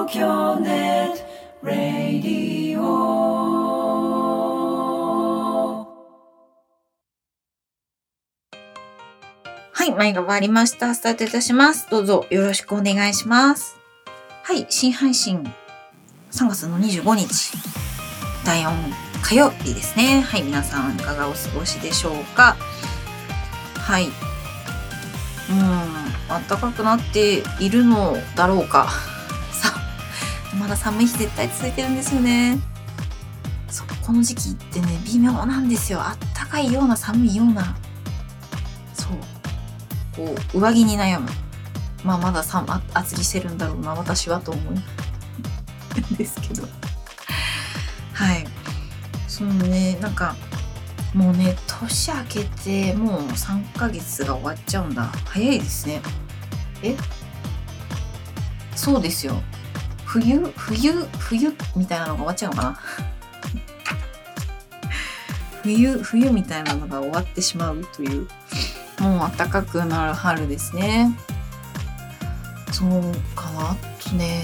東京ネットラディオ。はい、前が終わりました。スタートいたします。どうぞよろしくお願いします。はい、新配信3月の25日第4火曜日ですね。はい、皆さんいかがお過ごしでしょうか。はい、暖かくなっているのだろうか。さあ、まだ寒い日絶対続いてるんですよね。そう、この時期ってね、微妙なんですよ。あったかいような寒いような、そうこう上着に悩む。まだ厚着してるんだろうな私はと思うんですけど、はい、そうね、なんかもうね、年明けてもう3ヶ月が終わっちゃうんだ。早いですね。そうですよ。冬みたいなのが終わっちゃうのかな。冬みたいなのが終わってしまうという、もう暖かくなる春ですね。そうかな。あとね、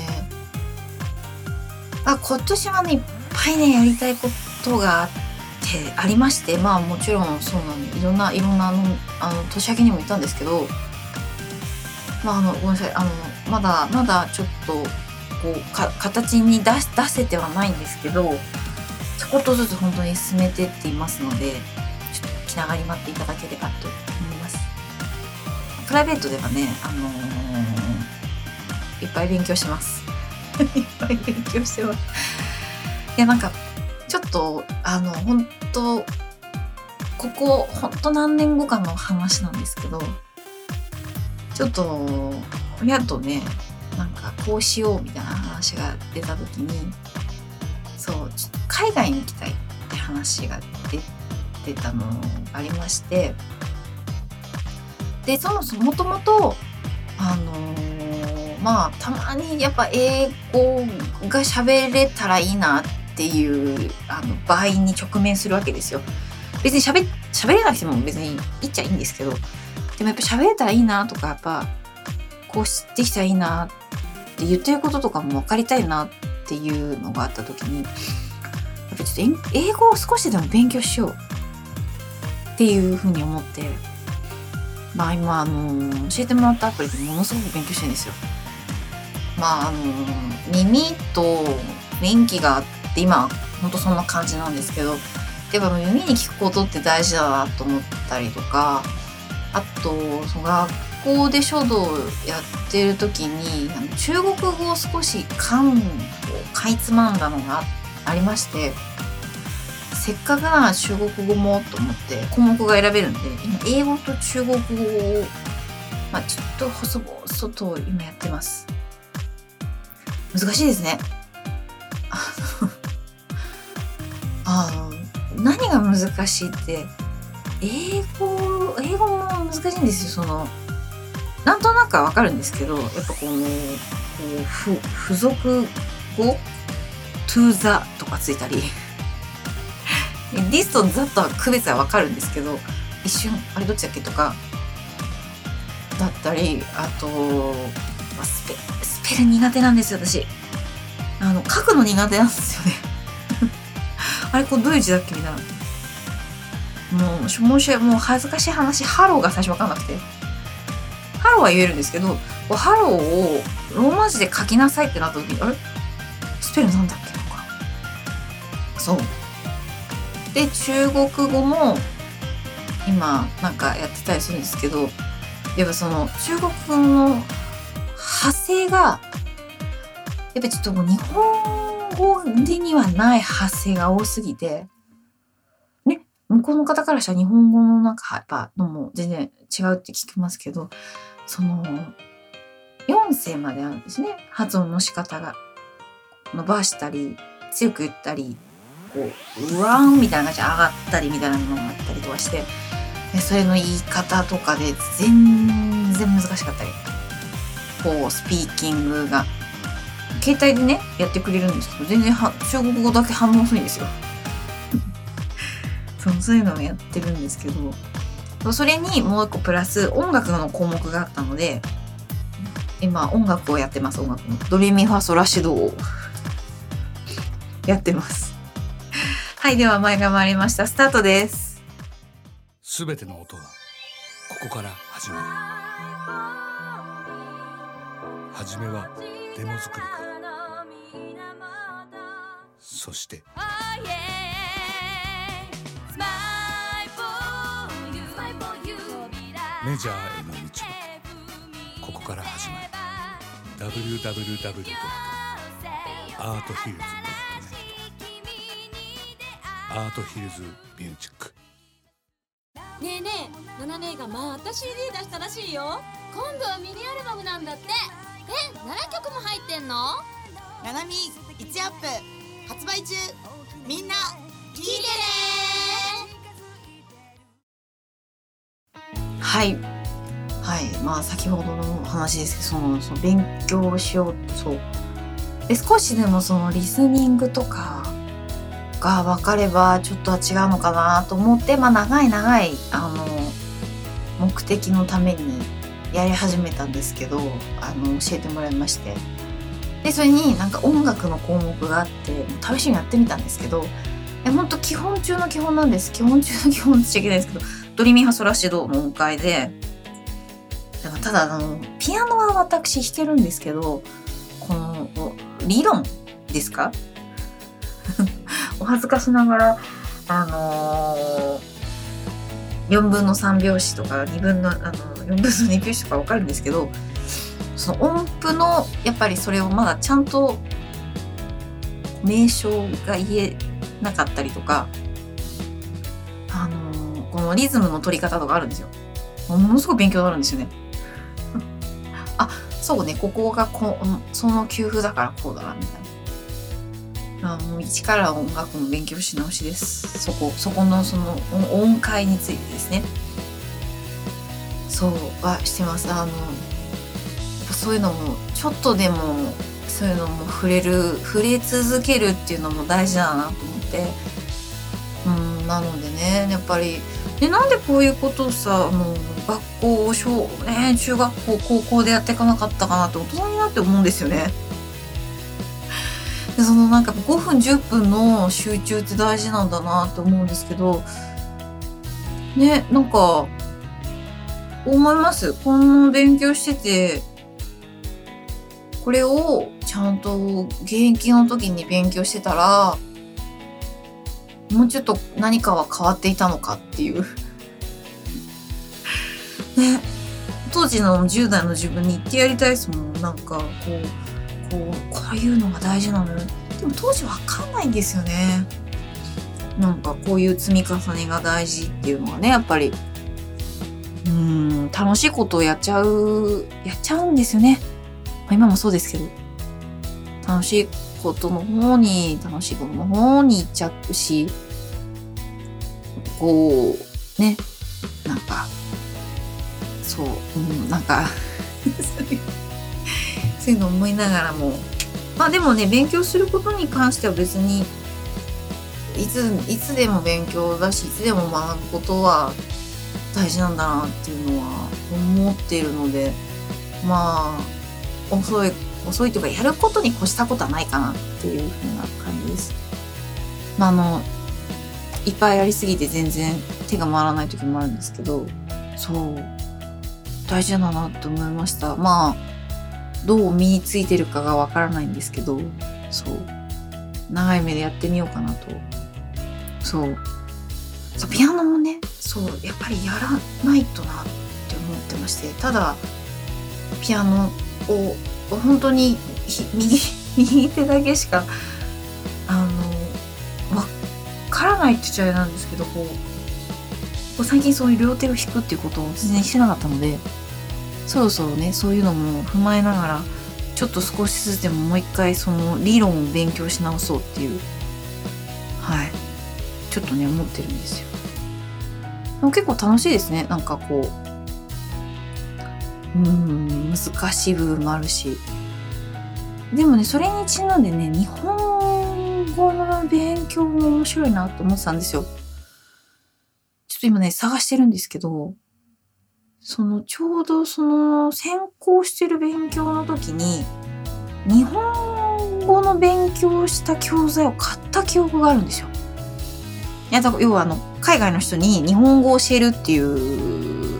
今年はね、いっぱいね、やりたいことがありまして、もちろんそうなの、いろんな年明けにも言ったんですけど、ごめんなさい、まだちょっとこう形に出せてはないんですけど、ちょこっとずつ本当に進めてっていますので、ちょっと気長に待っていただければと思います。プライベートではね、いっぱい勉強してます。いっぱい勉強してます。いや、なんかちょっと本当何年後かの話なんですけど、ちょっと親とね、なんかこうしようみたいな話が出た時に、そう、ちょっと海外に行きたいって話が出たのがありまして、でもともとたまにやっぱ英語が喋れたらいいなっていう場合に直面するわけですよ。別に喋れなくても別にいっちゃいいんですけど、でもやっぱ喋れたらいいなとか、やっぱこう知ってきたらいいなって言ってることとかも分かりたいなっていうのがあった時に、やっぱちょっと英語を少しでも勉強しようっていうふうに思って、今教えてもらったアプリでものすごく勉強してるんですよ。耳と雰囲気があって、今ほんとそんな感じなんですけど、やっぱ耳に聞くことって大事だなと思ったりとか、あとその学校で書道やってる時に中国語を少しかいつまんだのがありまして、せっかくなら中国語もと思って項目が選べるんで、今英語と中国語をちょっと細々と今やってます。難しいですね。何が難しいって、英語も難しいんですよ。なんとなくはわかるんですけど、やっぱ付属語 to the とかついたりthis と the とは区別はわかるんですけど、一瞬あれどっちだっけとかだったり、あとスペル苦手なんですよ私。書くの苦手なんですよね。あれどういう字だっけみたいな。もう恥ずかしい話、ハローが最初分かんなくて、ハローは言えるんですけど、ハローをローマ字で書きなさいってなった時に、あれスペルなんだっけとか。そうで、中国語も今なんかやってたりするんですけど、やっぱその中国語の派生がやっぱちょっと日本語でにはない派生が多すぎてね、向こうの方からしたら日本語のやっぱのも全然違うって聞きますけど、4声まであるんですね、発音の仕方が。伸ばしたり強く言ったり、うわーんみたいな感じで上がったりみたいなのがあったりとかして、それの言い方とかで全然難しかったり、スピーキングが携帯でねやってくれるんですけど、全然中国語だけ反応遅いんですよ。そういうのをやってるんですけど、それにもう一個プラス音楽の項目があったので、 今音楽をやってます。音楽のドレミファソラシドをやってます。はい、では前が回りました。スタートです。 すべての音はここから始まる。はじめはデモ作りから、そしてメジャーへの道はここから始まる。 www.arthills.net アートヒルズミュージック。 ねえねえ、ナナ姉がまた CD 出したらしいよ。今度はミニアルバムなんだって。7曲も入ってんの？ ナナミ1アップ発売中。みんな聞いてね。 はいはい、まあ先ほどの話ですけど、その勉強しようそうで、少しでもそのリスニングとかが分かればちょっとは違うのかなと思って、まあ長い目的のためにやり始めたんですけど、教えてもらいまして、でそれになんか音楽の項目があって試しにやってみたんですけど、本当基本中の基本なんです。基本中の基本って言っちゃいけないですけど、ドリミファソラシドの音階で、だからただピアノは私弾けるんですけど、この理論ですかお恥ずかしながら4分の3拍子とか4分の2拍子とか分かるんですけど、その音符のやっぱりそれをまだちゃんと名称が言えなかったりとか、このリズムの取り方とかあるんですよ。ものすごく勉強になるんですよね。あ、そうね、ここがその給付だからこうだなみたいな。もう一から音楽の勉強し直しです。そこのその音階についてですね。そうはしてます。そういうのもちょっとでもそういうのも触れ続けるっていうのも大事だなと思って、なのでね、やっぱりなんでこういうことをさ、学校中学校高校でやっていかなかったかなって大人になって思うんですよね。でなんか5分10分の集中って大事なんだなって思うんですけどね、なんか思います。この勉強してて、これをちゃんと現役の時に勉強してたらもうちょっと何かは変わっていたのかっていうね、当時の10代の自分に言ってやりたいですもん。なんかこういうのが大事なのよ。でも当時わかんないんですよね。なんかこういう積み重ねが大事っていうのはね、やっぱり楽しいことをやっちゃうんですよね。今もそうですけど、楽しいことの方に行っちゃうし、こうね、なんかそう、なんかそういうの思いながらも、まあでもね、勉強することに関しては別にいつでも勉強だし、いつでも学ぶことは大事なんだなっていうのは思っているので、まあ遅いというか、やることに越したことはないかなっていう風な感じです。いっぱいやりすぎて全然手が回らない時もあるんですけど、そう大事だなって思いました。まあどう身についてるかがわからないんですけど、そう長い目でやってみようかなと。そうピアノもね、やっぱりやらないとなって思ってまして、ただピアノを本当に右手だけしかわからないって言っちゃあれなんですけど、最近そういう両手を弾くっていうことを全然してなかったので、そろそろね、そういうのも踏まえながらちょっと少しずつでももう一回その理論を勉強し直そうっていう、ちょっとね思ってるんですよ。でも結構楽しいですね。なんか難しい部分もあるし、でもね、それにちなんでね、日本語の勉強も面白いなと思ってたんですよ。ちょっと今ね探してるんですけど、 ちょうど専攻してる勉強の時に日本語の勉強した教材を買った記憶があるんですよ。いやだから要は海外の人に日本語を教えるっていう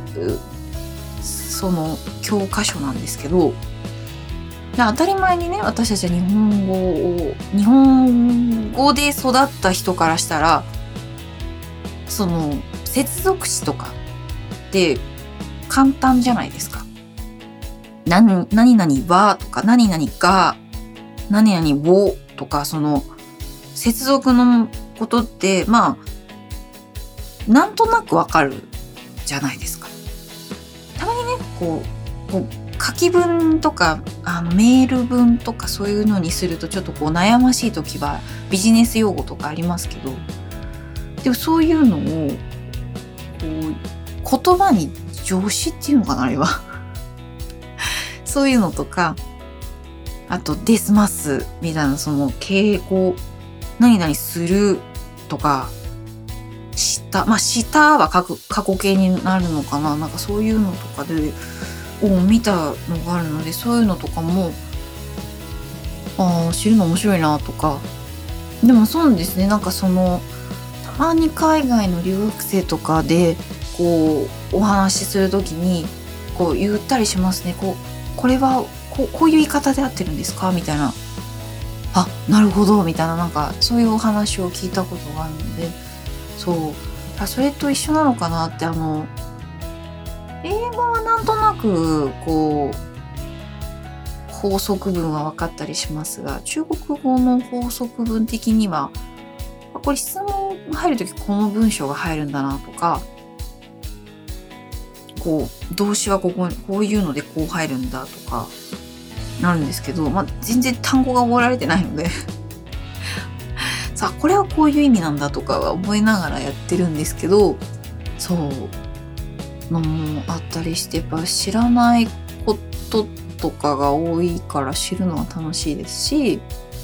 その教科書なんですけど、当たり前にね、私たちは日本語で育った人からしたら接続詞とかって簡単じゃないですか。何々はとか何々が何々をとか接続のことってなんとなくわかるじゃないですか。たまにねこう書き文とかメール文とかそういうのにするとちょっと悩ましい時はビジネス用語とかありますけど、でもそういうのを言葉に助詞っていうのかなあれはそういうのとか、あとですますみたいな敬語何々するとかしたは過去形になるのかな、なんかそういうのとかで見たのがあるので、そういうのとかも知るの面白いなとか。でもそうですね、なんかたまに海外の留学生とかでお話しするときに言ったりしますね。これはこういう言い方で合ってるんですかみたいな、なるほどみたいな、なんかそういうお話を聞いたことがあるので、それと一緒なのかなって。英語はなんとなく法則文は分かったりしますが、中国語の法則文的にはこれ質問が入るときこの文章が入るんだなとか、動詞はこういうのでこう入るんだとかなるんですけど、全然単語が覚えられてないのでさあこれはこういう意味なんだとかは覚えながらやってるんですけど、のもあったりして、やっぱ知らないこととかが多いから知るのは楽しいですし、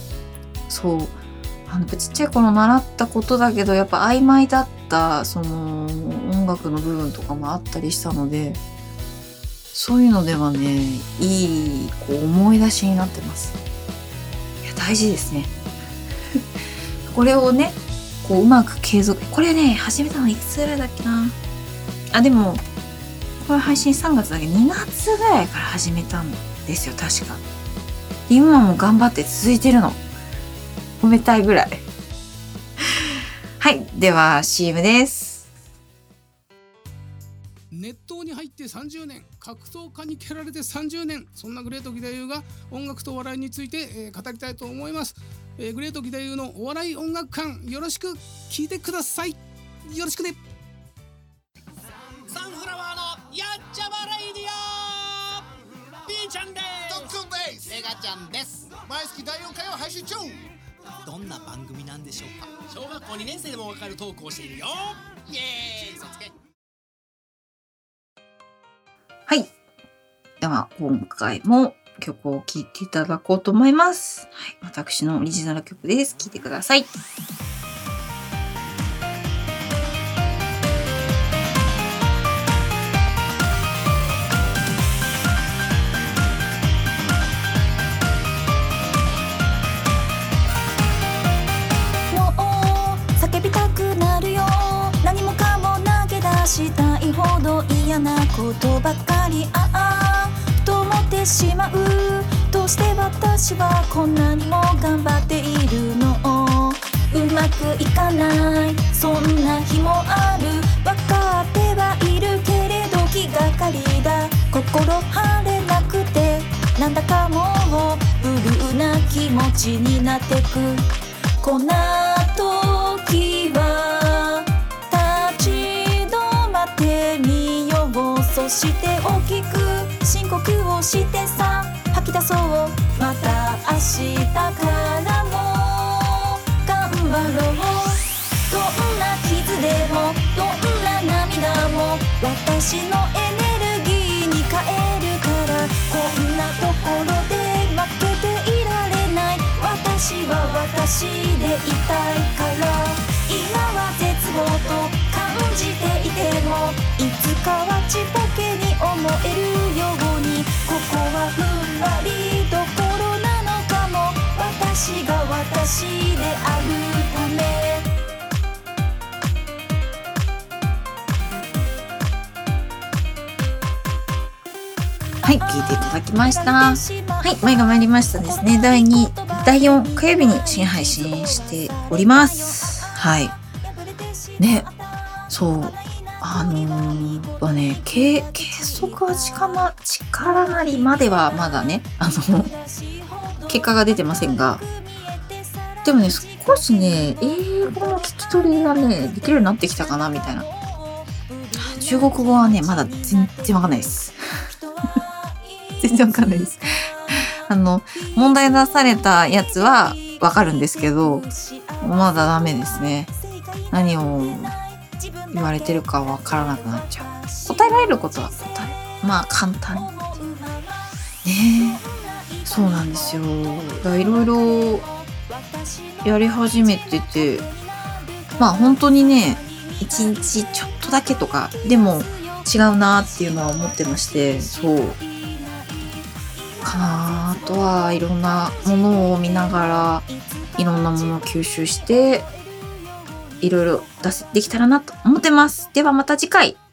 ちっちゃい頃習ったことだけどやっぱ曖昧だった音楽の部分とかもあったりしたので、そういうのではねいい思い出しになってます。いや大事ですねこれをねうまく継続、これね始めたのいくつぐらいだっけなでもこれ配信3月だけど2月ぐらいから始めたんですよ確か。今も頑張って続いてるの、褒めたいぐらいはい、では CM です。 熱湯に入って30年、格闘家に蹴られて30年、そんなグレート義太夫が音楽とお笑いについて、語りたいと思います。グレート義太夫のお笑い音楽館、よろしく聞いてください。よろしくね。 サンフラワーのやっちゃまレイディオ、 B ちゃんです。 ドックンです。 メガちゃんです。 毎月第4回を配信中。 どんな番組なんでしょうか。小学校2年生でもわかるトークをしているよ。イエーイ、そつけ。 はい、では今回も曲を聴いていただこうと思います。はい、私のオリジナル曲です。聴いてください。 したいほど嫌なことばかりと思ってしまう。どうして私はこんなにも頑張っているの。うまくいかないそんな日もある。分かってはいるけれど気がかりだ。心晴れなくてなんだかもうブルーな気持ちになってく。こんな時はみよう。そして大きく深呼吸をしてさ吐き出そう。また明日からも頑張ろう。どんな傷でもどんな涙も私のエネルギーに変えるから。こんなところで負けていられない。私は私でいたいから。今は絶望と感じていてもいつかはちぽんわりどころなのかも、私が私であるため。 はい、聞いていただきました。はい、前が参りましたですね。第2、第4火曜日に新配信しております。はい。ね、そう。計測は力なりまではまだね、結果が出てませんが、でもね、少しね、英語の聞き取りがね、できるようになってきたかな、みたいな。中国語はね、まだ全然わかんないです。全然わかんないです。問題出されたやつはわかるんですけど、まだダメですね。何を言われてるかわからなくなっちゃう。答えられることはまあ簡単に。ねえ、そうなんですよ。いろいろやり始めてて、まあ本当にね、一日ちょっとだけとかでも違うなっていうのは思ってまして、そうかな。あとはいろんなものを見ながらいろんなものを吸収していろいろできたらなと思ってます。ではまた次回。